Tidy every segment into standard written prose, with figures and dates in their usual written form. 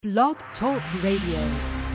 Blog Talk Radio.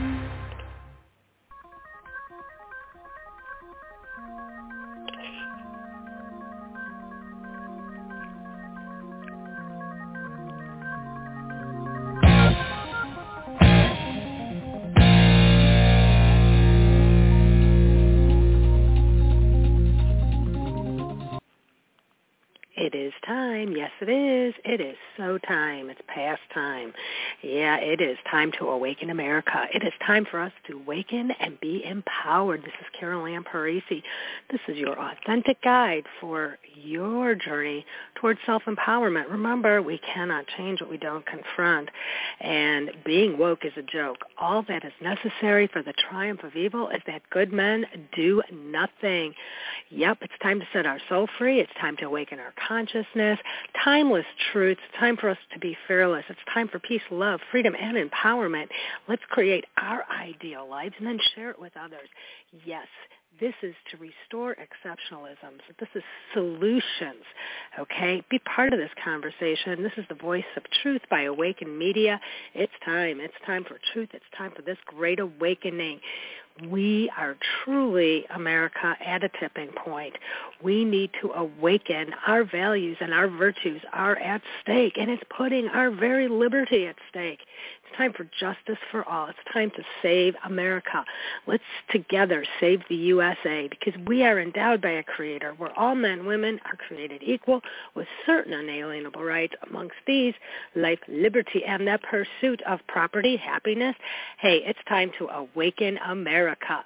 It is time. Yes, it is. It is so time. It's past time. Yeah, it is time to awaken America. It is time for us to awaken and be empowered. This is Carol Ann Parisi. This is your authentic guide for your journey towards self-empowerment. Remember, we cannot change what we don't confront. And being woke is a joke. All that is necessary for the triumph of evil is that good men do nothing. Yep, it's time to set our soul free. It's time to awaken our consciousness, timeless truths. It's time for us to be fearless. It's time for peace, love, freedom, and empowerment. Let's create our ideal lives and then share it with others. Yes, this is to restore exceptionalism. So this is solutions, okay? Be part of this conversation. This is the Voice of Truth by Awaken Media. It's time. It's time for truth. It's time for this great awakening. We are truly, America, at a tipping point. We need to awaken. Our values and our virtues are at stake, and it's putting our very liberty at stake. It's time for justice for all. It's time to save America. Let's together save the USA, because we are endowed by a creator where all men and women are created equal with certain unalienable rights. Amongst these, life, liberty, and the pursuit of property, happiness. Hey, it's time to awaken America.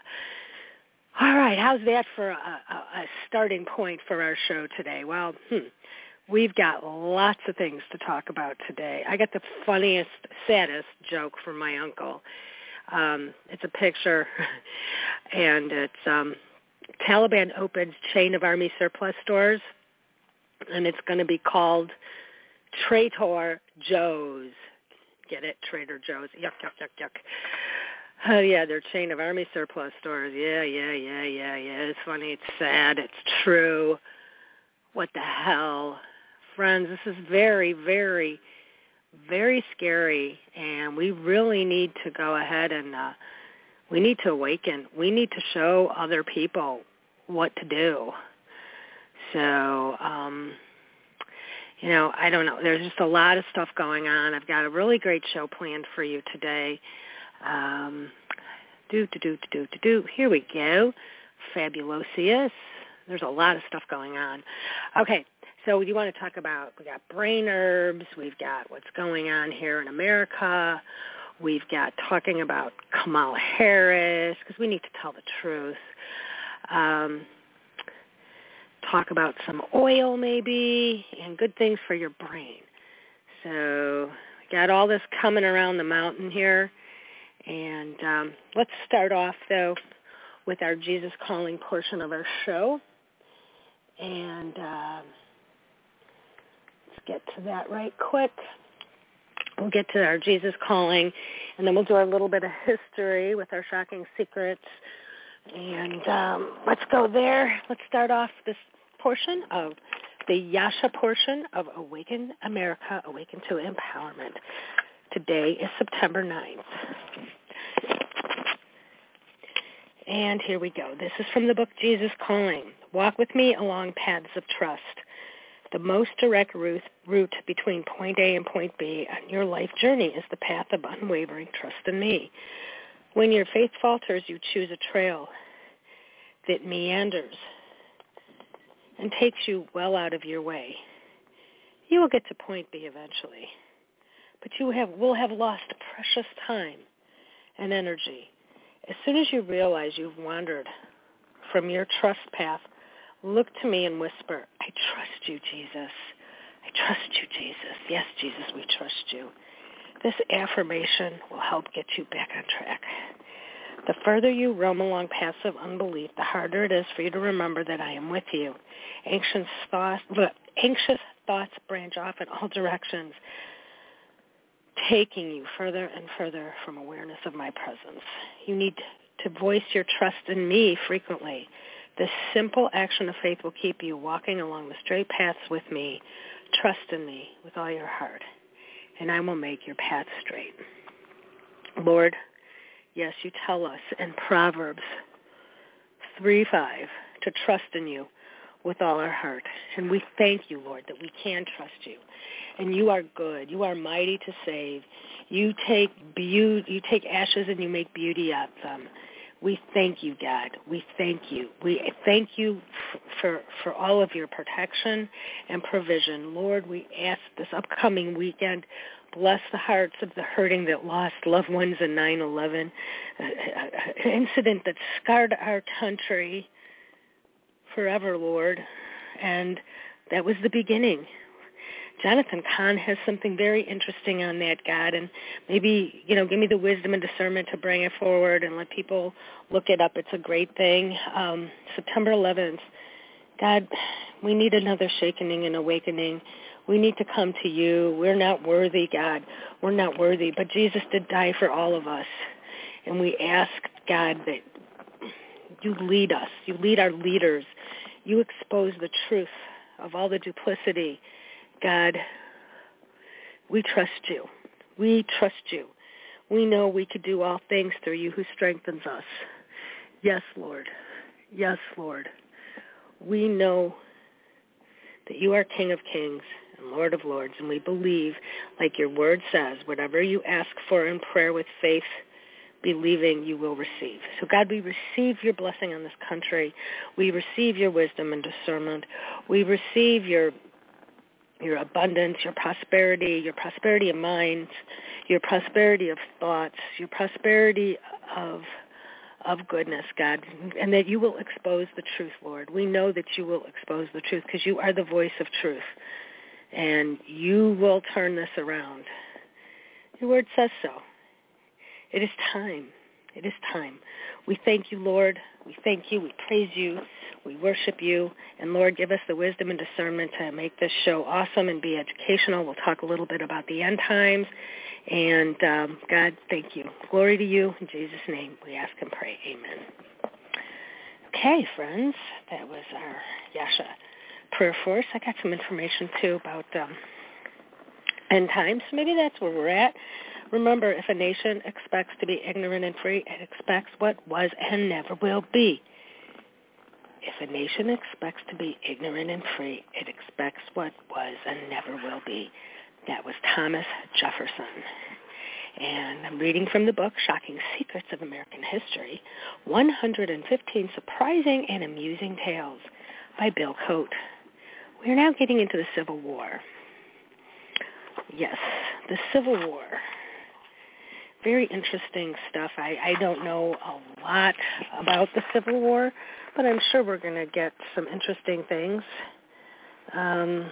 All right, how's that for a starting point for our show today? Well, we've got lots of things to talk about today. I got the funniest, saddest joke from my uncle. It's a picture, and it's Taliban opens chain of army surplus stores, and it's going to be called Trader Joe's. Get it? Trader Joe's. Yuck, yuck, yuck, yuck. Oh, yeah, they're chain of army surplus stores. Yeah. It's funny. It's sad. It's true. What the hell? Friends, this is very, very, very scary, and we really need to go ahead and we need to awaken. We need to show other people what to do. So, I don't know. There's just a lot of stuff going on. I've got a really great show planned for you today. Here we go. Fabulosius. There's a lot of stuff going on. Okay, so you want to talk about, we got brain herbs, we've got what's going on here in America, we've got talking about Kamala Harris, because we need to tell the truth. Talk about some oil maybe, and good things for your brain. So we got all this coming around the mountain here. And let's start off, though, with our Jesus Calling portion of our show. And let's get to that right quick. We'll get to our Jesus Calling, and then we'll do our little bit of history with our shocking secrets. And let's go there. Let's start off this portion of the Yasha portion of Awaken America, Awaken to Empowerment. Today is September 9th. And here we go. This is from the book Jesus Calling. Walk with me along paths of trust. The most direct route between point A and point B on your life journey is the path of unwavering trust in me. When your faith falters, you choose a trail that meanders and takes you well out of your way. You will get to point B eventually, but you will have lost precious time and energy. As soon as you realize you've wandered from your trust path, look to me and whisper, I trust you, Jesus. I trust you, Jesus. Yes, Jesus, we trust you. This affirmation will help get you back on track. The further you roam along paths of unbelief, the harder it is for you to remember that I am with you. Anxious thoughts branch off in all directions, taking you further and further from awareness of my presence. You need to voice your trust in me frequently. This simple action of faith will keep you walking along the straight paths with me. Trust in me with all your heart, and I will make your path straight. Lord, yes, you tell us in Proverbs 3:5 to trust in you with all our heart. And we thank you, Lord, that we can trust you. And you are good. You are mighty to save. You take ashes and you make beauty out of them. We thank you, God. We thank you. We thank you for all of your protection and provision. Lord, we ask this upcoming weekend, bless the hearts of the hurting that lost loved ones in 9/11, an incident that scarred our country forever, Lord. And that was the beginning. Jonathan Cahn has something very interesting on that, God, and maybe, give me the wisdom and discernment to bring it forward and let people look it up. It's a great thing. September 11th, God, we need another shakening and awakening. We need to come to you. We're not worthy, God. We're not worthy, but Jesus did die for all of us. And we ask, God, that you lead us. You lead our leaders. You expose the truth of all the duplicity. God, we trust you. We trust you. We know we could do all things through you who strengthens us. Yes, Lord. Yes, Lord. We know that you are King of Kings and Lord of Lords, and we believe, like your word says, whatever you ask for in prayer with faith, believing you will receive. So, God, we receive your blessing on this country. We receive your wisdom and discernment. We receive your abundance, your prosperity of minds, your prosperity of thoughts, your prosperity of goodness, God, and that you will expose the truth, Lord. We know that you will expose the truth because you are the voice of truth, and you will turn this around. Your word says so. It is time. It is time. We thank you, Lord. We thank you. We praise you. We worship you. And, Lord, give us the wisdom and discernment to make this show awesome and be educational. We'll talk a little bit about the end times. And, God, thank you. Glory to you. In Jesus' name we ask and pray. Amen. Okay, friends, that was our Yasha prayer force. I got some information, too, about end times. Maybe that's where we're at. Remember, if a nation expects to be ignorant and free, it expects what was and never will be. If a nation expects to be ignorant and free, it expects what was and never will be. That was Thomas Jefferson. And I'm reading from the book, Shocking Secrets of American History, 115 Surprising and Amusing Tales by Bill Coate. We are now getting into the Civil War. Yes, the Civil War. Very interesting stuff. I don't know a lot about the Civil War, but I'm sure we're going to get some interesting things. Of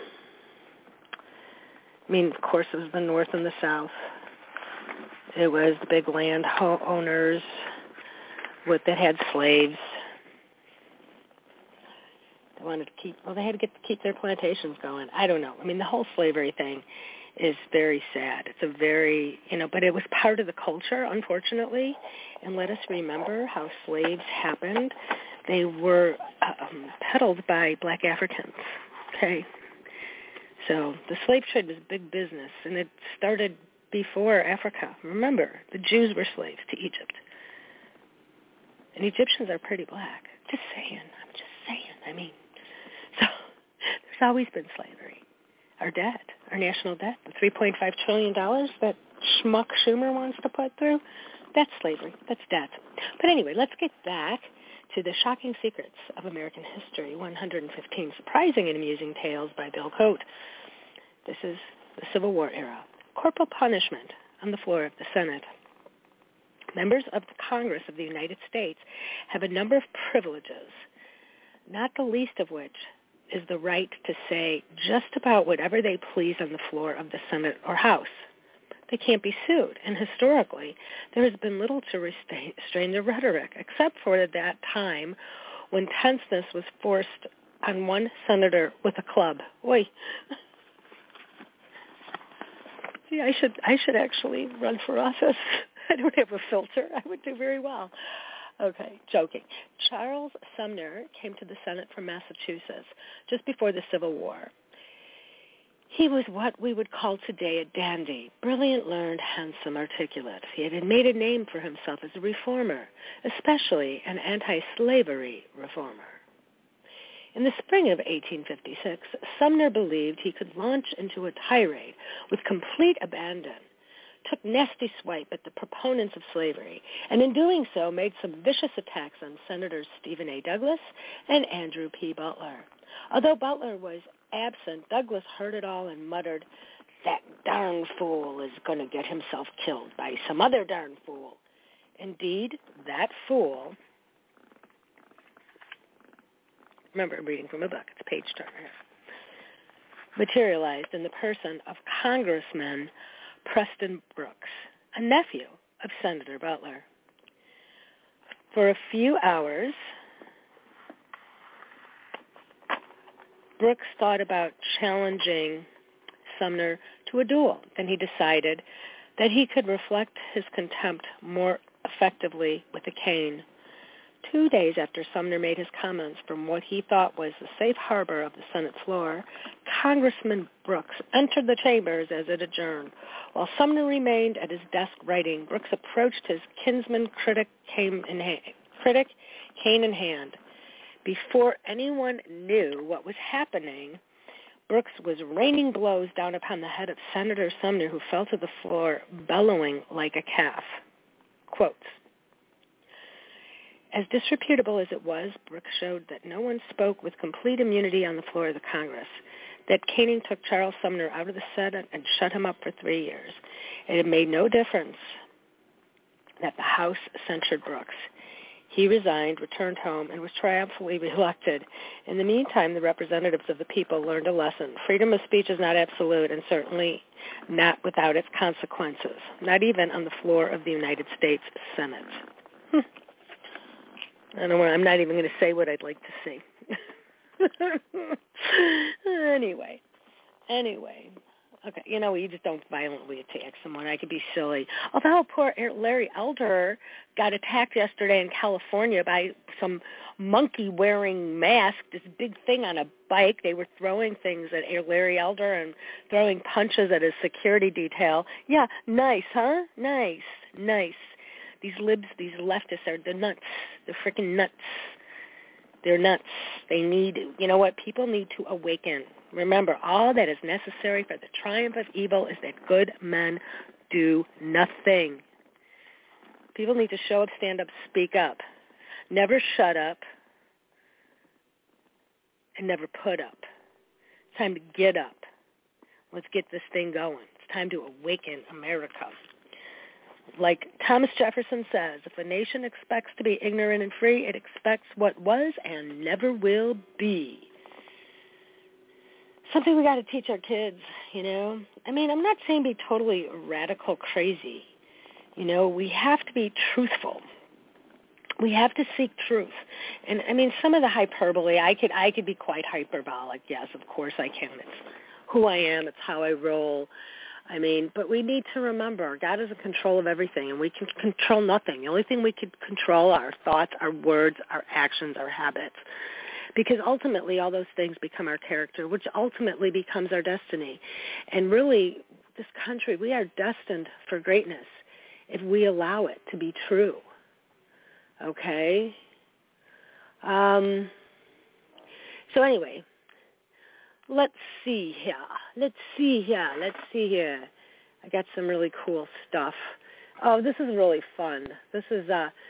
course, it was the North and the South. It was the big land owners that had slaves. They wanted to they had to keep their plantations going. I don't know. The whole slavery thing is very sad. It's a very, but it was part of the culture, unfortunately. And let us remember how slaves happened. They were peddled by black Africans, okay? So the slave trade was big business, and it started before Africa. Remember, the Jews were slaves to Egypt. And Egyptians are pretty black. Just saying. I'm just saying. So there's always been slavery. Our debt, our national debt, the $3.5 trillion that schmuck Schumer wants to put through, that's slavery. That's debt. But anyway, let's get back to the Shocking Secrets of American History, 115 Surprising and Amusing Tales by Bill Coate. This is the Civil War era. Corporal punishment on the floor of the Senate. Members of the Congress of the United States have a number of privileges, not the least of which is the right to say just about whatever they please on the floor of the Senate or House. They can't be sued, and historically, there has been little to restrain the rhetoric, except for that time when tenseness was forced on one senator with a club. Oi. See, I should actually run for office. I don't have a filter. I would do very well. Okay, joking. Charles Sumner came to the Senate from Massachusetts just before the Civil War. He was what we would call today a dandy, brilliant, learned, handsome, articulate. He had made a name for himself as a reformer, especially an anti-slavery reformer. In the spring of 1856, Sumner believed he could launch into a tirade with complete abandon, took nasty swipe at the proponents of slavery, and in doing so made some vicious attacks on Senators Stephen A. Douglas and Andrew P. Butler. Although Butler was absent, Douglas heard it all and muttered, "That darn fool is going to get himself killed by some other darn fool." Indeed, that fool, remember, I'm reading from a book, it's a page turner, materialized in the person of Congressman Preston Brooks, a nephew of Senator Butler. For a few hours, Brooks thought about challenging Sumner to a duel. Then he decided that he could reflect his contempt more effectively with a cane. 2 days after Sumner made his comments from what he thought was the safe harbor of the Senate floor, Congressman Brooks entered the chambers as it adjourned. While Sumner remained at his desk writing, Brooks approached his kinsman critic, cane in hand. Before anyone knew what was happening, Brooks was raining blows down upon the head of Senator Sumner, who fell to the floor bellowing like a calf. Quotes, "As disreputable as it was, Brooks showed that no one spoke with complete immunity on the floor of the Congress, that caning took Charles Sumner out of the Senate and shut him up for 3 years. It had made no difference that the House censured Brooks. He resigned, returned home, and was triumphantly reelected. In the meantime, the representatives of the people learned a lesson. Freedom of speech is not absolute and certainly not without its consequences, not even on the floor of the United States Senate." I'm not even going to say what I'd like to see. Anyway. Okay, you just don't violently attack someone. I could be silly. Although poor Larry Elder got attacked yesterday in California by some monkey wearing mask, this big thing on a bike. They were throwing things at Larry Elder and throwing punches at his security detail. Yeah, nice, huh? Nice. These libs, these leftists are nuts. They're freaking nuts. They're nuts. They need, people need to awaken. Remember, all that is necessary for the triumph of evil is that good men do nothing. People need to show up, stand up, speak up. Never shut up and never put up. It's time to get up. Let's get this thing going. It's time to awaken America. Like Thomas Jefferson says, if a nation expects to be ignorant and free, it expects what was and never will be. Something we got to teach our kids, I'm not saying be totally radical crazy. We have to be truthful. We have to seek truth. And, some of the hyperbole, I could be quite hyperbolic. Yes, of course I can. It's who I am. It's how I roll. But we need to remember, God is in control of everything, and we can control nothing. The only thing we can control are our thoughts, our words, our actions, our habits. Because ultimately all those things become our character, which ultimately becomes our destiny. And really, this country, we are destined for greatness if we allow it to be true. Okay? So anyway, let's see here. I got some really cool stuff. Oh, this is really fun. This is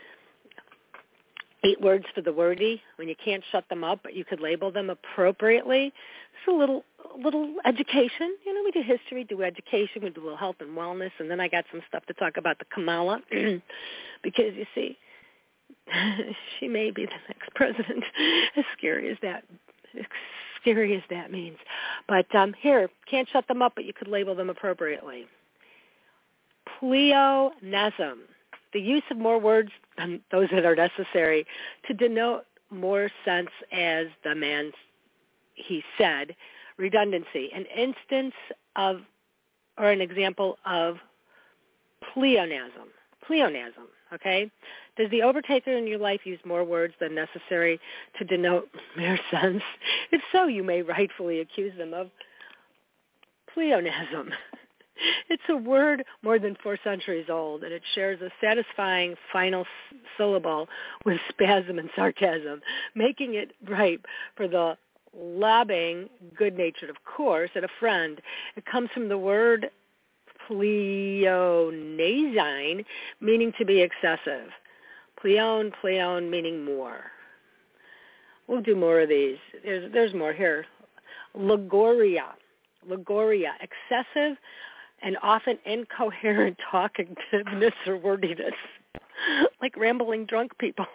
8 words for the wordy, when you can't shut them up, but you could label them appropriately. It's a little education. We do history, do education, we do a little health and wellness, and then I got some stuff to talk about the Kamala, because you see, she may be the next president, as scary as that means. But here, can't shut them up, but you could label them appropriately. Pleonasm. The use of more words than those that are necessary to denote more sense, as the man, he said. Redundancy. An instance of, or an example of pleonasm. Pleonasm, okay? Does the overtaker in your life use more words than necessary to denote mere sense? If so, you may rightfully accuse them of pleonasm. It's a word more than 4 centuries old, and it shares a satisfying final syllable with spasm and sarcasm, making it ripe for the lobbing, good-natured, of course, at a friend. It comes from the word pleonasine, meaning to be excessive. Pleon meaning more. We'll do more of these. There's more here. Logoria, excessive and often incoherent talkativeness or wordiness, like rambling drunk people.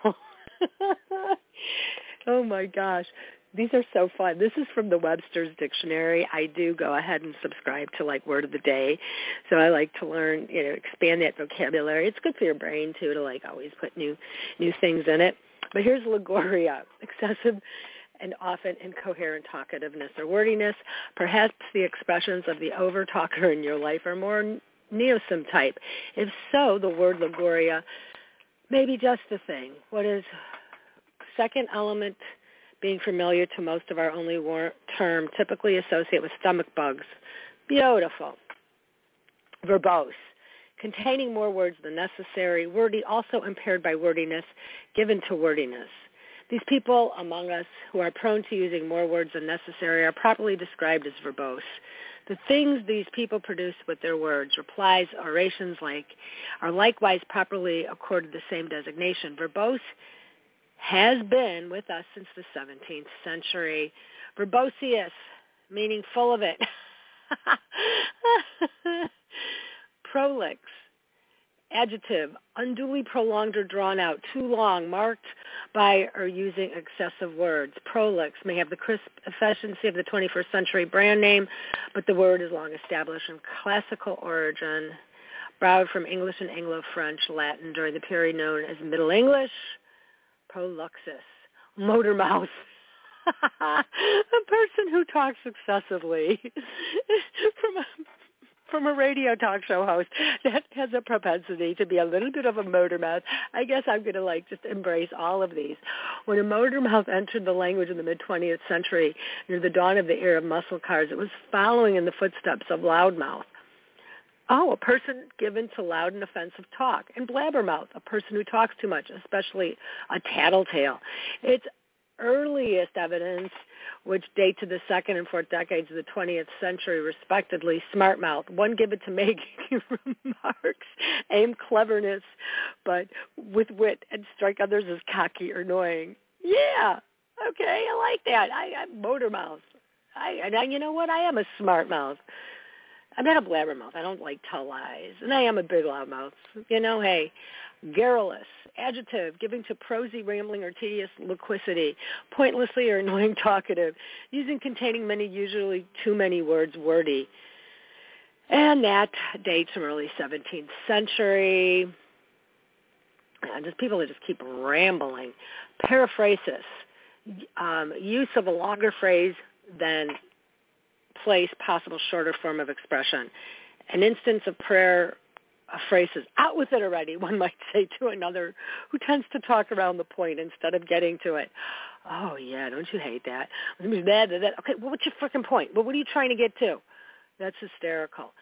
Oh my gosh. These are so fun. This is from the Webster's Dictionary. I do go ahead and subscribe to like Word of the Day. So I like to learn, expand that vocabulary. It's good for your brain too to like always put new things in it. But here's logoria, excessive and often incoherent talkativeness or wordiness. Perhaps the expressions of the over-talker in your life are more neosome type. If so, the word logoria may be just the thing. What is second element being familiar to most of our only term, typically associated with stomach bugs. Beautiful. Verbose, containing more words than necessary. Wordy, also impaired by wordiness, given to wordiness. These people among us who are prone to using more words than necessary are properly described as verbose. The things these people produce with their words, replies, orations are likewise properly accorded the same designation. Verbose has been with us since the 17th century. Verbosius, meaning full of it. Prolix, adjective, unduly prolonged or drawn out, too long, marked by or using excessive words. Prolix may have the crisp efficiency of the 21st century brand name, but the word is long established in classical origin, borrowed from English and Anglo-French, Latin during the period known as Middle English. Proluxus, motor mouth, a person who talks excessively. From a radio talk show host that has a propensity to be a little bit of a motor mouth. I guess I'm going to just embrace all of these. When a motor mouth entered the language in the mid-20th century, near the dawn of the era of muscle cars, it was following in the footsteps of loudmouth. Oh, a person given to loud and offensive talk. And blabbermouth, a person who talks too much, especially a tattletale. Its earliest evidence, which date to the second and fourth decades of the 20th century, respectively, smartmouth, one given to making remarks, aim cleverness, but with wit, and strike others as cocky or annoying. Yeah, okay, I like that. I'm motor mouth. And you know what? I am a smart mouth. I'm not a blabbermouth. I don't tell lies. And I am a big loudmouth. Hey, garrulous, adjective, giving to prosy, rambling, or tedious loquacity, pointlessly or annoying talkative, using containing many, usually too many words, wordy. And that dates from early 17th century. And just people that just keep rambling. Periphrasis, use of a longer phrase than place possible shorter form of expression. An instance of prayer phrases, out with it already, one might say to another who tends to talk around the point instead of getting to it. Oh, yeah, don't you hate that? Okay, well, what's your freaking point? Well, what are you trying to get to? That's hysterical.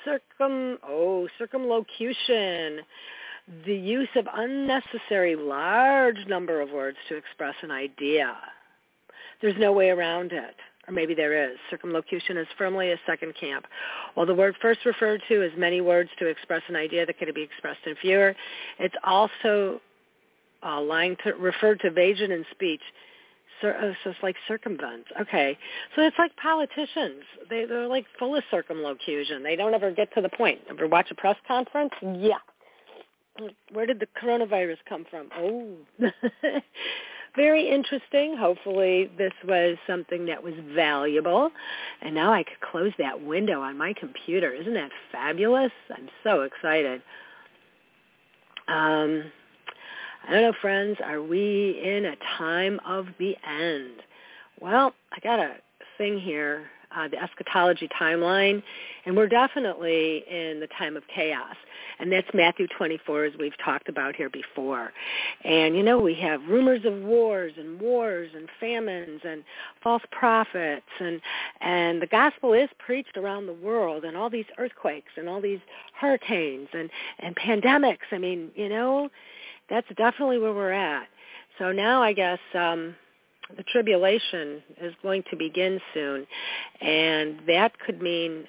Circumlocution, the use of unnecessary large number of words to express an idea. There's no way around it. Or maybe there is. Circumlocution is firmly a second camp. While the word first referred to as many words to express an idea that can be expressed in fewer, it's also referred to evasion in speech. So it's like circumvent. Okay. So it's like politicians. They're full of circumlocution. They don't ever get to the point. Ever watch a press conference? Yeah. Where did the coronavirus come from? Oh. Very interesting. Hopefully this was something that was valuable. And now I could close that window on my computer. Isn't that fabulous? I'm so excited. I don't know, friends, are we in a time of the end? Well, I got a thing here. the eschatology timeline, and we're definitely in the time of chaos. And that's Matthew 24, as we've talked about here before. And, we have rumors of wars and famines and false prophets, and the gospel is preached around the world, and all these earthquakes and all these hurricanes and pandemics. I mean, that's definitely where we're at. So now I guess the tribulation is going to begin soon, and that could mean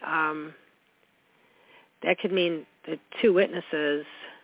the two witnesses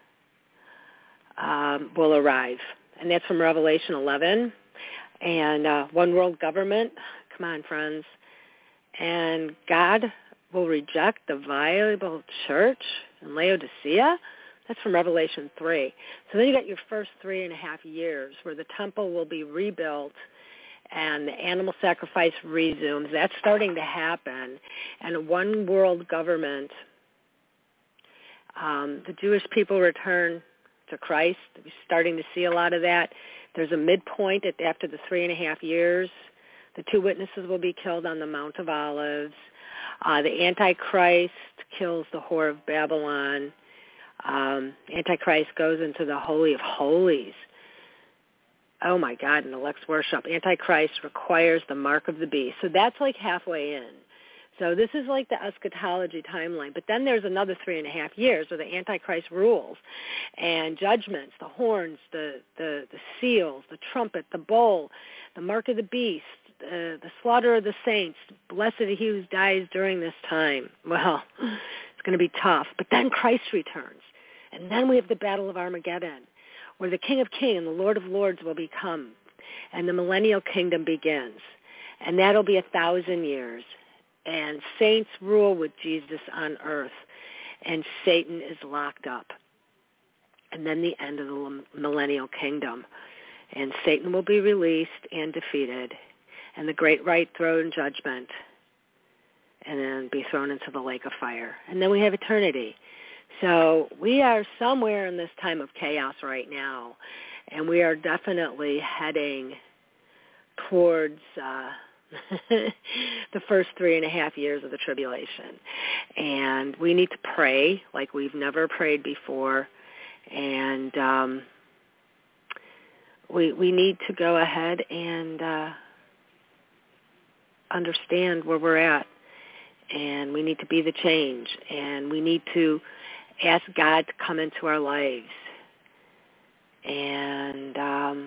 will arrive, and that's from Revelation 11. And one world government, come on, friends, and God will reject the viable church in Laodicea. That's from Revelation 3. So then you got your first 3.5 years where the temple will be rebuilt and the animal sacrifice resumes. That's starting to happen. And a one world government, the Jewish people return to Christ. We're starting to see a lot of that. There's a midpoint after the 3.5 years. The two witnesses will be killed on the Mount of Olives. The Antichrist kills the whore of Babylon. Antichrist goes into the Holy of Holies. Oh, my God, and elects worship. Antichrist requires the mark of the beast. So that's like halfway in. So this is like the eschatology timeline. But then there's another 3.5 years where the Antichrist rules and judgments, the horns, the seals, the trumpet, the bowl, the mark of the beast, the slaughter of the saints. Blessed he who dies during this time. Well, it's going to be tough. But then Christ returns. And then we have the Battle of Armageddon, where the King of Kings and the Lord of Lords will become, and the millennial kingdom begins. And that'll be 1,000 years. And saints rule with Jesus on earth, and Satan is locked up. And then the end of the millennial kingdom. And Satan will be released and defeated, and the great white throne judgment, and then be thrown into the lake of fire. And then we have eternity. So we are somewhere in this time of chaos right now, and we are definitely heading towards the first 3.5 years of the tribulation. And we need to pray like we've never prayed before, and we need to go ahead and understand where we're at, and we need to be the change, and we need to ask God to come into our lives. And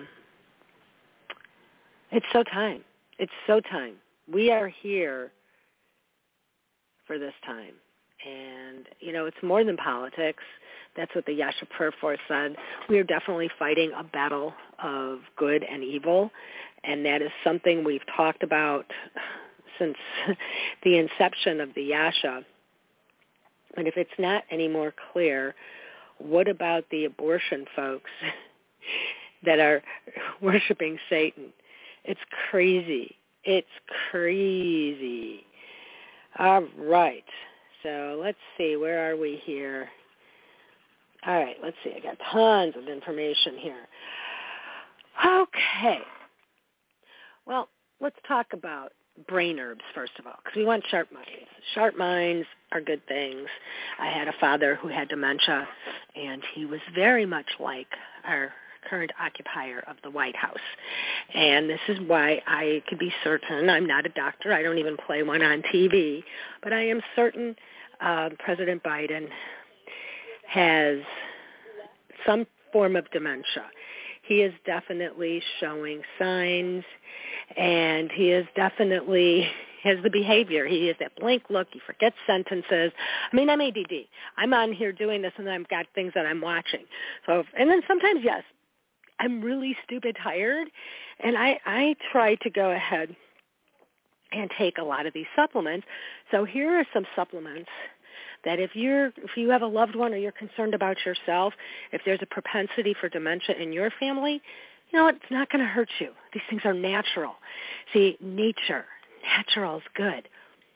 it's so time. It's so time. We are here for this time. And, it's more than politics. That's what the Yasha Prayer Force said. We are definitely fighting a battle of good and evil, and that is something we've talked about since the inception of the Yasha. But if it's not any more clear, what about the abortion folks that are worshiping Satan? It's crazy. It's crazy. All right. So let's see. Where are we here? All right. Let's see. I got tons of information here. Okay. Well, let's talk about brain herbs, first of all, because we want sharp minds. Sharp minds are good things. I had a father who had dementia, and he was very much like our current occupier of the White House. And this is why I could be certain, I'm not a doctor, I don't even play one on TV, but I am certain President Biden has some form of dementia. He is definitely showing signs, and he is definitely has the behavior. He has that blank look. He forgets sentences. I mean, I'm ADD. I'm on here doing this, and then I've got things that I'm watching. So, and then sometimes, yes, I'm really stupid tired, and I try to go ahead and take a lot of these supplements. So here are some supplements that if you have a loved one or you're concerned about yourself, if there's a propensity for dementia in your family, it's not going to hurt you. These things are natural. See, natural is good.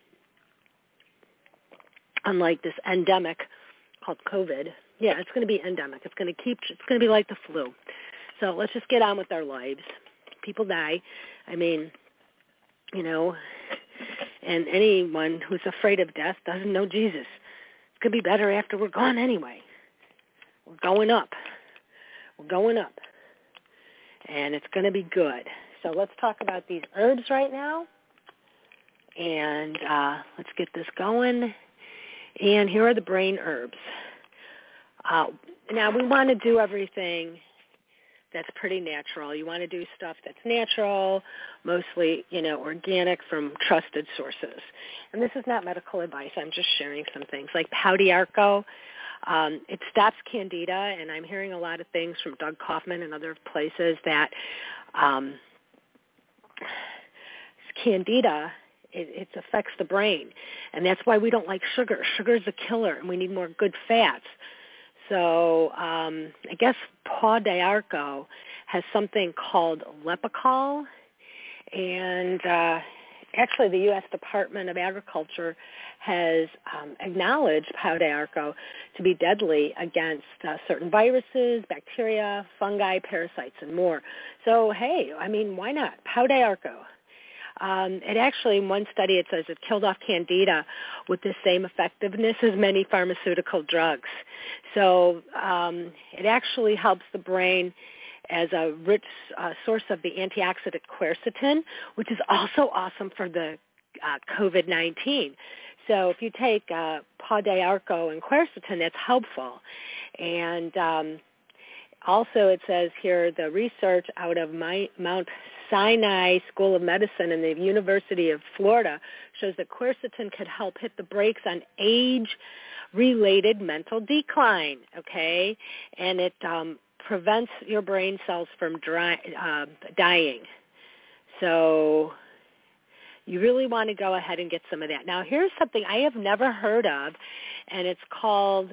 Unlike this endemic called COVID, yeah, it's going to be endemic. It's going to be like the flu. So let's just get on with our lives. People die. I mean, And anyone who's afraid of death doesn't know Jesus. It's going to be better after we're gone anyway. We're going up. We're going up. And it's going to be good. So let's talk about these herbs right now. And let's get this going. And here are the brain herbs. Now, we want to do everything that's pretty natural. You want to do stuff that's natural, mostly, organic from trusted sources. And this is not medical advice. I'm just sharing some things. Like pau d'arco, it stops candida, and I'm hearing a lot of things from Doug Kaufman and other places that candida, it affects the brain. And that's why we don't like sugar. Sugar is a killer, and we need more good fats. So I guess pau d'arco has something called Lepicol, and actually the U.S. Department of Agriculture has acknowledged pau d'arco to be deadly against certain viruses, bacteria, fungi, parasites, and more. So, hey, why not? Pau d'arco. It actually, in one study, it says it killed off candida with the same effectiveness as many pharmaceutical drugs. So it actually helps the brain as a rich source of the antioxidant quercetin, which is also awesome for the COVID-19. So if you take pau d'arco and quercetin, that's helpful. And also it says here the research out of Mount Sinai School of Medicine and the University of Florida shows that quercetin could help hit the brakes on age-related mental decline, okay? And it prevents your brain cells from dying. So you really want to go ahead and get some of that. Now, here's something I have never heard of, and it's called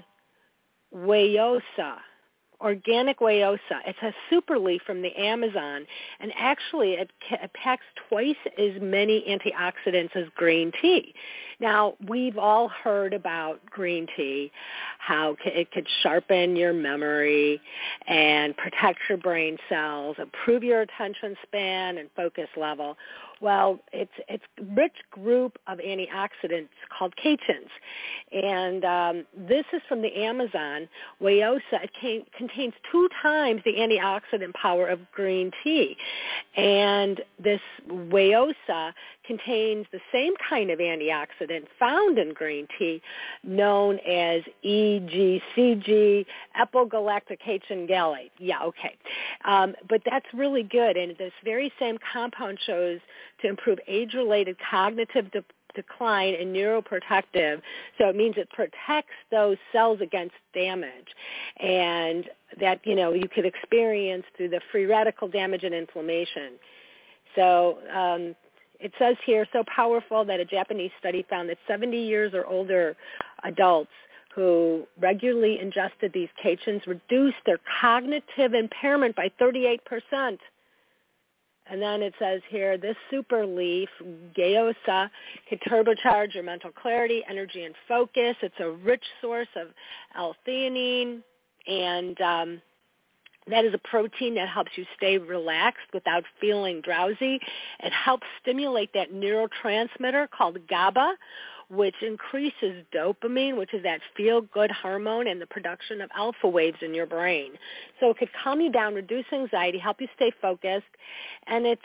Weyosa. Organic Weyosa. It's a super leaf from the Amazon, and actually it packs twice as many antioxidants as green tea. Now, we've all heard about green tea, how it could sharpen your memory and protect your brain cells, improve your attention span and focus level. Well, it's a rich group of antioxidants called catechins. And this is from the Amazon. Weyosa, it contains 2 times the antioxidant power of green tea. And this Weyosa contains the same kind of antioxidant found in green tea known as EGCG, epigallocatechin gallate. Yeah, okay. But that's really good. And this very same compound shows to improve age-related cognitive decline and neuroprotective. So it means it protects those cells against damage. And that, you could experience through the free radical damage and inflammation. So it says here, so powerful that a Japanese study found that 70 years or older adults who regularly ingested these catechins reduced their cognitive impairment by 38%. And then it says here, this super leaf, Weyosa, can turbocharge your mental clarity, energy, and focus. It's a rich source of L-theanine, and that is a protein that helps you stay relaxed without feeling drowsy. It helps stimulate that neurotransmitter called GABA, which increases dopamine, which is that feel-good hormone, and the production of alpha waves in your brain. So it could calm you down, reduce anxiety, help you stay focused, and it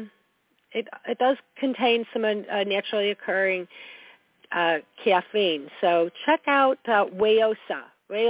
does contain some naturally occurring caffeine. So check out Weyosa.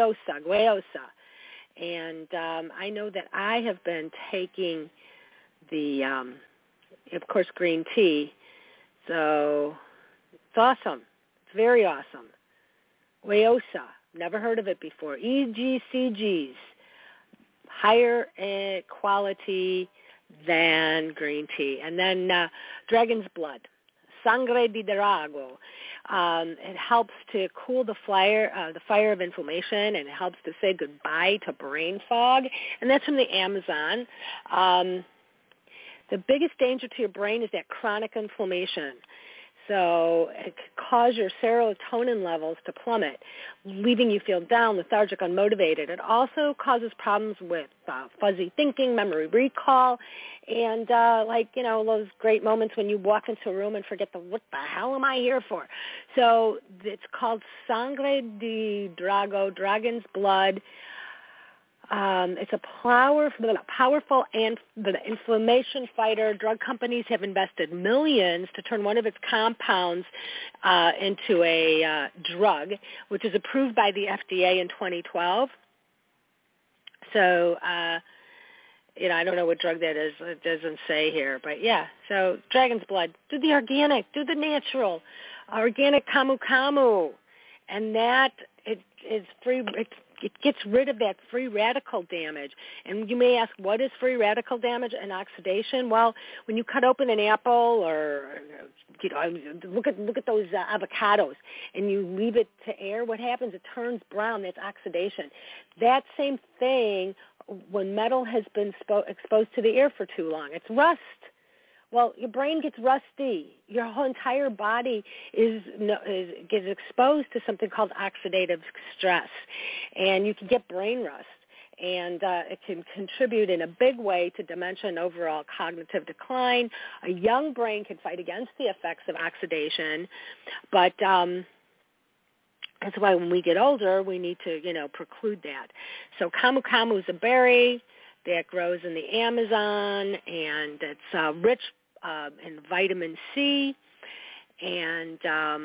And I know that I have been taking the, of course, green tea, so it's awesome. It's very awesome. Weyosa. Never heard of it before. EGCGs. Higher quality than green tea. And then dragon's blood. Sangre di drago. It helps to cool the fire of inflammation, and it helps to say goodbye to brain fog. And that's from the Amazon. The biggest danger to your brain is that chronic inflammation. So it could cause your serotonin levels to plummet, leaving you feel down, lethargic, unmotivated. It also causes problems with fuzzy thinking, memory recall, and those great moments when you walk into a room and forget what the hell am I here for? So it's called Sangre de Drago, Dragon's Blood. It's a powerful inflammation fighter. Drug companies have invested millions to turn one of its compounds into a drug, which is approved by the FDA in 2012. So, I don't know what drug that is. It doesn't say here. But, yeah, so Dragon's Blood. Do the organic. Do the natural. Organic Camu Camu. And that is free. It gets rid of that free radical damage. And you may ask, what is free radical damage and oxidation? Well, when you cut open an apple or look at those avocados and you leave it to air, what happens? It turns brown. That's oxidation. That same thing when metal has been exposed to the air for too long. It's rust. Well, your brain gets rusty. Your whole entire body gets exposed to something called oxidative stress, and you can get brain rust. And it can contribute in a big way to dementia and overall cognitive decline. A young brain can fight against the effects of oxidation, but that's why when we get older, we need to, preclude that. So Camu Camu is a berry that grows in the Amazon, and it's rich in vitamin C. And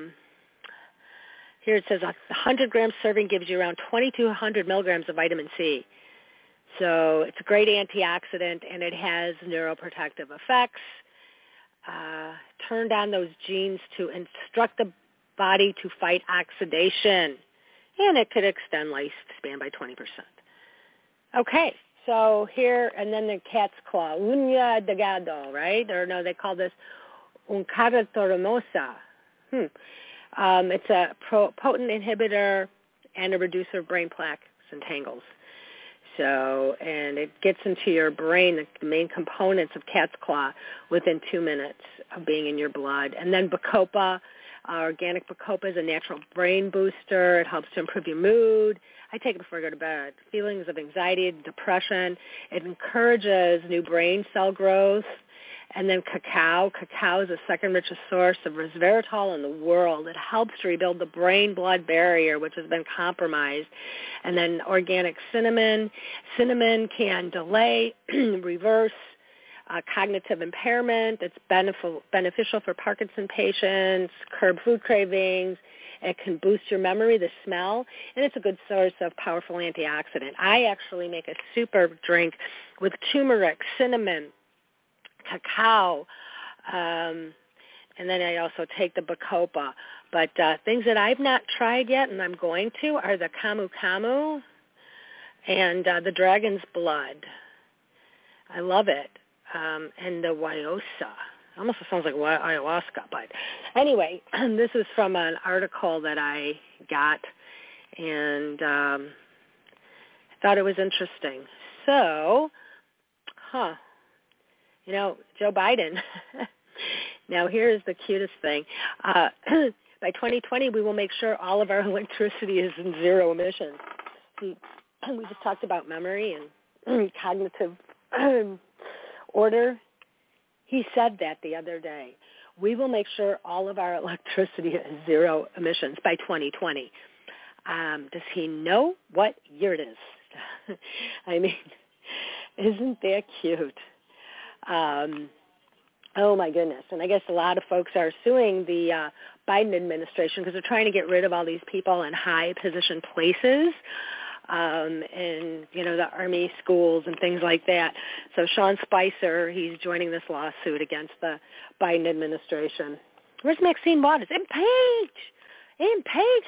here it says 100-gram serving gives you around 2,200 milligrams of vitamin C. So it's a great antioxidant, and it has neuroprotective effects. Turned on those genes to instruct the body to fight oxidation, and it could extend lifespan by 20%. Okay. So here, and then the cat's claw, uña de gato, right? Or no, they call this un carrito hermosa. It's a potent inhibitor and a reducer of brain plaques and tangles. So, and it gets into your brain, the main components of cat's claw, within 2 minutes of being in your blood. And then Bacopa, organic Bacopa is a natural brain booster. It helps to improve your mood. I take it before I go to bed. Feelings of anxiety, depression. It encourages new brain cell growth. And then cacao. Cacao is the second richest source of resveratrol in the world. It helps to rebuild the brain-blood barrier, which has been compromised. And then organic cinnamon. Cinnamon can delay, reverse cognitive impairment. It's beneficial for Parkinson patients, curb food cravings. It can boost your memory, the smell, and it's a good source of powerful antioxidant. I actually make a super drink with turmeric, cinnamon, cacao, and then I also take the Bacopa. But things that I've not tried yet, and I'm going to, are the Camu Camu and the Dragon's Blood. I love it. And the Wyosa. Almost sounds like ayahuasca, but anyway, this is from an article that I got, and I thought it was interesting. So, Joe Biden. Now, here's the cutest thing. By 2020, we will make sure all of our electricity is in zero emissions. We just talked about memory and cognitive order. He said that the other day. We will make sure all of our electricity is zero emissions by 2020. Does he know what year it is? I mean, isn't that cute? Oh, my goodness. And I guess a lot of folks are suing the Biden administration because they're trying to get rid of all these people in high-position places. And, the Army schools and things like that. So Sean Spicer, he's joining this lawsuit against the Biden administration. Where's Maxine Waters? In page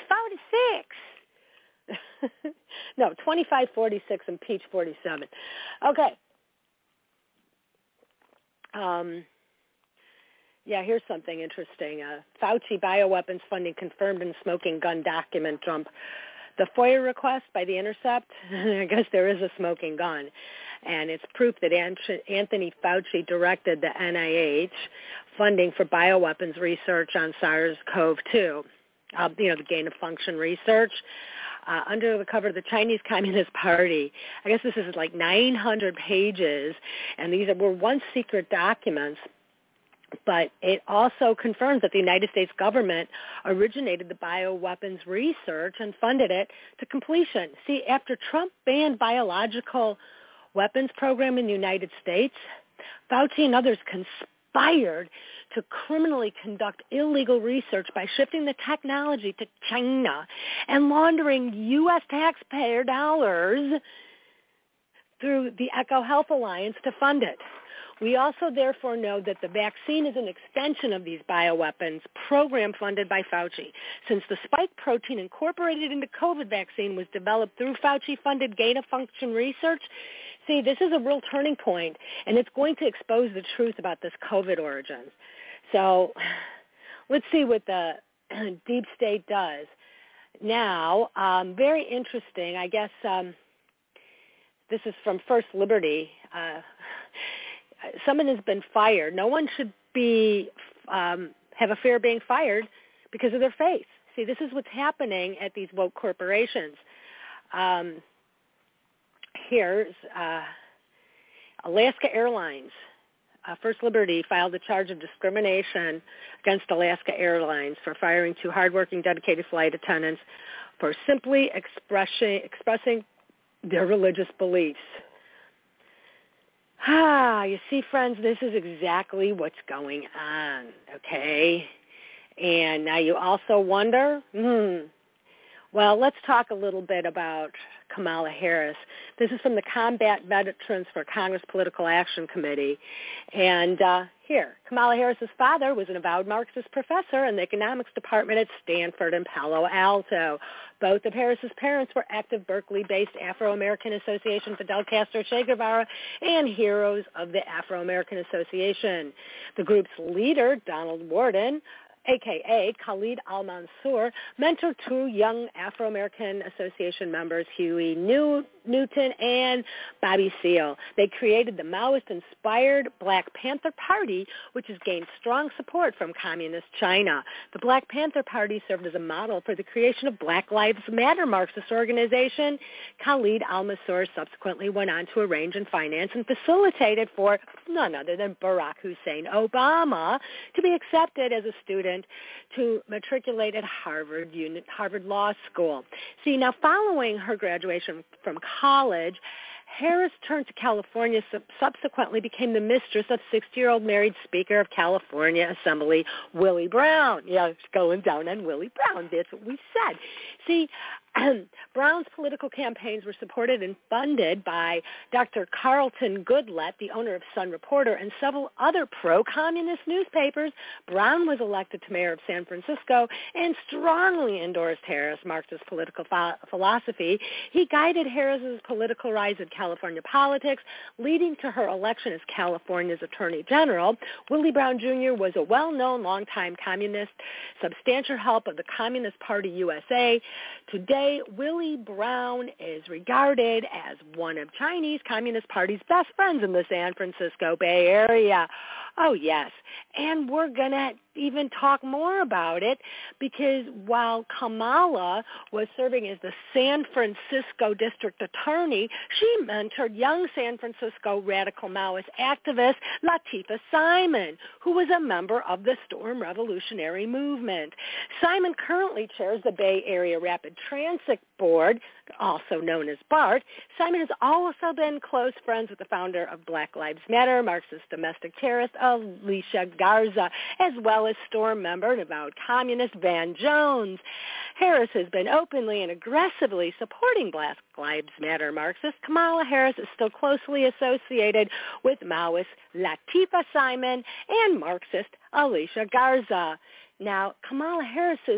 46. No, 2546 and page 47. Okay. Here's something interesting. Fauci bioweapons funding confirmed in smoking gun document Trump. The FOIA request by The Intercept, I guess there is a smoking gun, and it's proof that Anthony Fauci directed the NIH funding for bioweapons research on SARS-CoV-2, the gain-of-function research. Under the cover of the Chinese Communist Party. I guess this is like 900 pages, and these were once secret documents, but it also confirms that the United States government originated the bioweapons research and funded it to completion. See, after Trump banned biological weapons program in the United States, Fauci and others conspired to criminally conduct illegal research by shifting the technology to China and laundering U.S. taxpayer dollars through the EcoHealth Alliance to fund it. We also therefore know that the vaccine is an extension of these bioweapons program funded by Fauci. Since the spike protein incorporated into COVID vaccine was developed through Fauci-funded gain-of-function research, see, this is a real turning point, and it's going to expose the truth about this COVID origins. So let's see what the deep state does. Now, very interesting, I guess this is from First Liberty. Someone has been fired. No one should be have a fear of being fired because of their faith. See, this is what's happening at these woke corporations. Here's Alaska Airlines. First Liberty filed a charge of discrimination against Alaska Airlines for firing two hardworking, dedicated flight attendants for simply expressing their religious beliefs. You see, friends, this is exactly what's going on, okay? And now you also wonder, well, let's talk a little bit about Kamala Harris. This is from the Combat Veterans for Congress Political Action Committee. And here, Kamala Harris's father was an avowed Marxist professor in the economics department at Stanford and Palo Alto. Both of Harris's parents were active Berkeley-based Afro-American Association, Fidel Castro, Che Guevara, and Heroes of the Afro-American Association. The group's leader, Donald Worden, a.k.a. Khalid al-Mansour, mentored two young Afro-American Association members, Huey Newton and Bobby Seale. They created the Maoist-inspired Black Panther Party, which has gained strong support from Communist China. The Black Panther Party served as a model for the creation of Black Lives Matter Marxist organization. Khalid al-Mansour subsequently went on to arrange and finance and facilitated for none other than Barack Hussein Obama to be accepted as a student to matriculate at Harvard Law School. See, now following her graduation from college, Harris turned to California, subsequently became the mistress of 60-year-old married Speaker of California Assembly, Willie Brown. Yeah, it's going down on Willie Brown. That's what we said. See, Brown's political campaigns were supported and funded by Dr. Carlton Goodlett, the owner of Sun Reporter, and several other pro-communist newspapers. Brown was elected to mayor of San Francisco and strongly endorsed Harris' Marxist political philosophy. He guided Harris's political rise in California politics, leading to her election as California's Attorney General. Willie Brown Jr. was a well-known longtime communist, substantial help of the Communist Party USA. Today, Willie Brown is regarded as one of Chinese Communist Party's best friends in the San Francisco Bay Area. Oh, yes. And we're going to even talk more about it because while Kamala was serving as the San Francisco District Attorney, she mentored young San Francisco radical Maoist activist Latifah Simon, who was a member of the Storm Revolutionary Movement. Simon currently chairs the Bay Area Rapid Transit Board, also known as BART. Simon has also been close friends with the founder of Black Lives Matter, Marxist domestic terrorist Alicia Garza, as well as Storm member and avowed communist Van Jones. Harris has been openly and aggressively supporting Black Lives Matter Marxists. Kamala Harris is still closely associated with Maoist Latifah Simon and Marxist Alicia Garza. Now, Kamala Harris's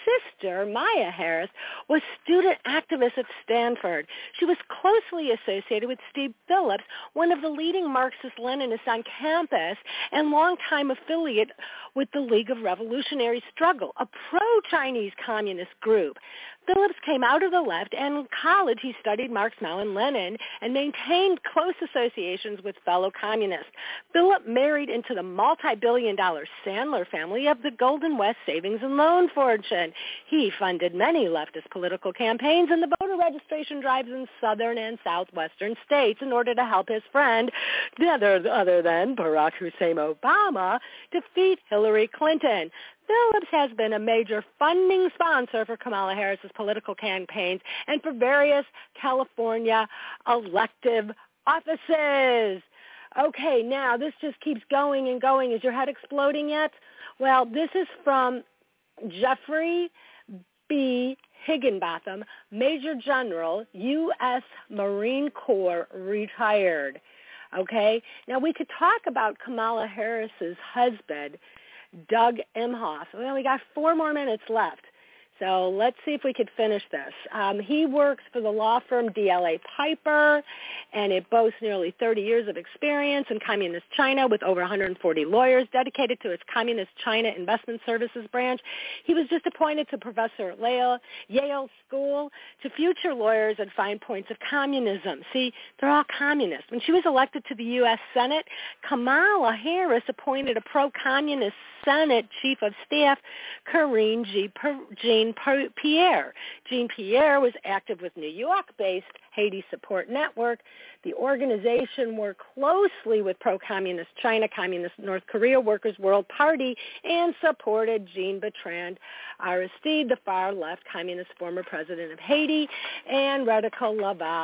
sister, Maya Harris, was student activist at Stanford. She was closely associated with Steve Phillips, one of the leading Marxist-Leninists on campus and longtime affiliate with the League of Revolutionary Struggle, a pro-Chinese communist group. Phillips came out of the left, and in college he studied Marx, Mao, and Lenin and maintained close associations with fellow communists. Phillips married into the multi-billion-dollar Sandler family of the Golden West Savings and Loan fortune. He funded many leftist political campaigns and the voter registration drives in southern and southwestern states in order to help his friend, other than Barack Hussein Obama, defeat Hillary Clinton. Phillips has been a major funding sponsor for Kamala Harris's political campaigns and for various California elective offices. Okay, now this just keeps going and going. Is your head exploding yet? Well, this is from Jeffrey B. Higginbotham, Major General, U.S. Marine Corps, retired. Okay, now we could talk about Kamala Harris's husband, Doug Emhoff. Well, we got 4 more minutes left, so let's see if we could finish this. He works for the law firm DLA Piper, and it boasts nearly 30 years of experience in Communist China with over 140 lawyers dedicated to its Communist China Investment Services branch. He was just appointed to professor at Yale School to future lawyers at fine points of communism. See, they're all communists. When she was elected to the U.S. Senate, Kamala Harris appointed a pro-communist Senate Chief of Staff, Karine Jean-Pierre. Jean-Pierre was active with New York-based Haiti Support Network. The organization worked closely with pro-communist China, Communist North Korea, Workers' World Party, and supported Jean-Bertrand Aristide, the far-left communist former president of Haiti, and radical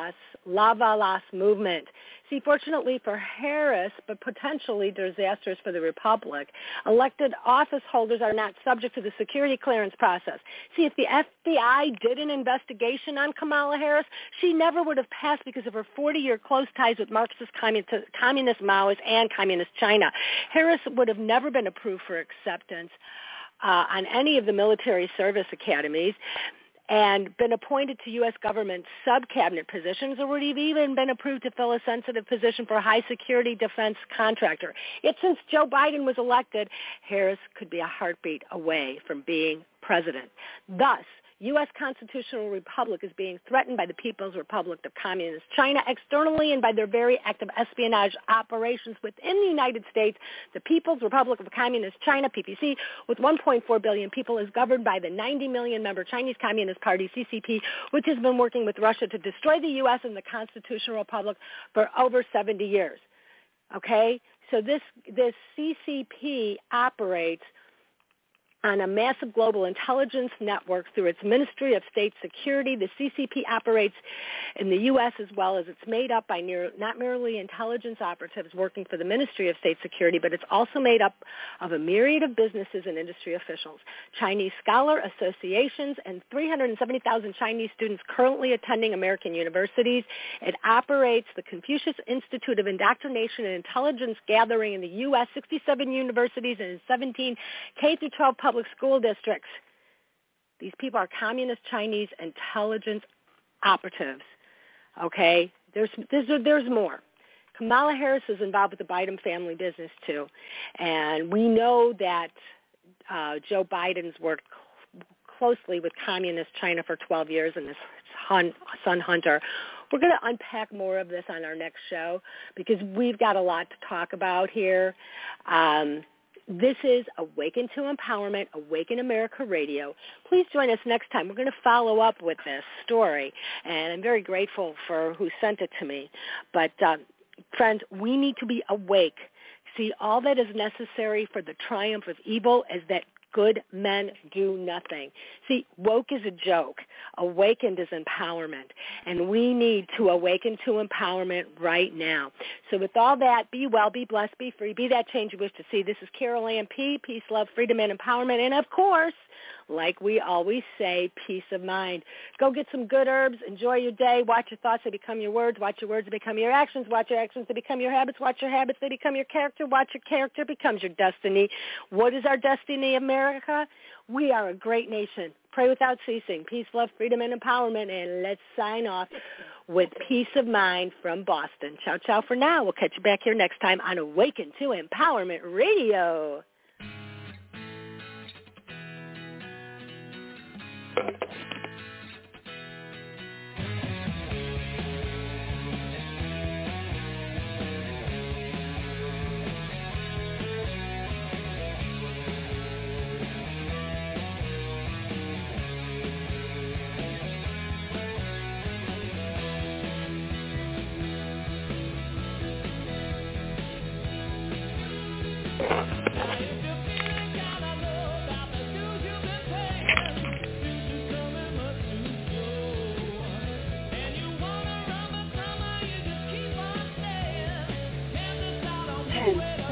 Lavalas movement. See, fortunately for Harris, but potentially disastrous for the Republic, elected office holders are not subject to the security clearance process. See, if the FBI did an investigation on Kamala Harris, she never would have passed because of her 40-year close ties with Marxist, communist Maoists, and communist China. Harris would have never been approved for acceptance on any of the military service academies, and been appointed to U.S. government sub-cabinet positions, or would have even been approved to fill a sensitive position for a high-security defense contractor. Yet since Joe Biden was elected, Harris could be a heartbeat away from being president. Thus, U.S. constitutional republic is being threatened by the People's Republic of Communist China externally and by their very active espionage operations within the United States. The People's Republic of Communist China, PPC, with 1.4 billion people, is governed by the 90 million-member Chinese Communist Party, CCP, which has been working with Russia to destroy the U.S. and the constitutional republic for over 70 years. Okay? So this CCP operates on a massive global intelligence network through its Ministry of State Security. The CCP operates in the U.S. as well as it's made up by not merely intelligence operatives working for the Ministry of State Security, but it's also made up of a myriad of businesses and industry officials, Chinese scholar associations, and 370,000 Chinese students currently attending American universities. It operates the Confucius Institute of Indoctrination and Intelligence Gathering in the U.S., 67 universities, and 17 K-12 public school districts. These people are communist Chinese intelligence operatives. Okay? There's more. Kamala Harris is involved with the Biden family business too. And we know that Joe Biden's worked closely with communist China for 12 years and his son Hunter. We're going to unpack more of this on our next show because we've got a lot to talk about here. This is Awaken to Empowerment, Awaken America Radio. Please join us next time. We're going to follow up with this story, and I'm very grateful for who sent it to me. But, friends, we need to be awake. See, all that is necessary for the triumph of evil is that good men do nothing. See, woke is a joke. Awakened is empowerment. And we need to awaken to empowerment right now. So with all that, be well, be blessed, be free, be that change you wish to see. This is Carol Ann P. Peace, love, freedom, and empowerment. And, of course, Like we always say, peace of mind. Go get some good herbs. Enjoy your day. Watch your thoughts. They become your words. Watch your words. They become your actions. Watch your actions. They become your habits. Watch your habits. They become your character. Watch your character. Becomes your destiny. What is our destiny, America? We are a great nation. Pray without ceasing. Peace, love, freedom, and empowerment. And let's sign off with peace of mind from Boston. Ciao, ciao for now. We'll catch you back here next time on Awaken to Empowerment Radio. Ten.